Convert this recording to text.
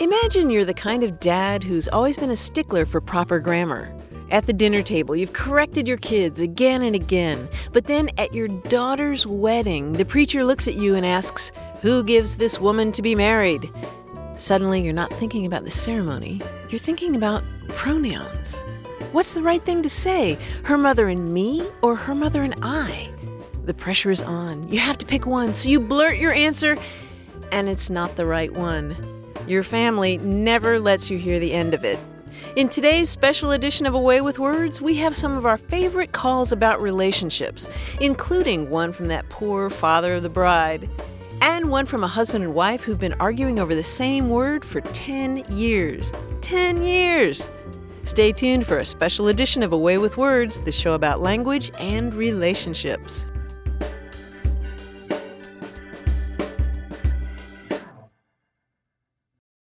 Imagine you're the kind of dad who's always been a stickler for proper grammar. At the dinner table, you've corrected your kids again and again. But then at your daughter's wedding, the preacher looks at you and asks, "Who gives this woman to be married?" Suddenly, you're not thinking about the ceremony. You're thinking about pronouns. What's the right thing to say? Her mother and me or her mother and I? The pressure is on. You have to pick one, so you blurt your answer, and it's not the right one. Your family never lets you hear the end of it. In today's special edition of A Way with Words, we have some of our favorite calls about relationships, including one from that poor father of the bride, and one from a husband and wife who've been arguing over the same word for 10 years. 10 years! Stay tuned for a special edition of A Way with Words, the show about language and relationships.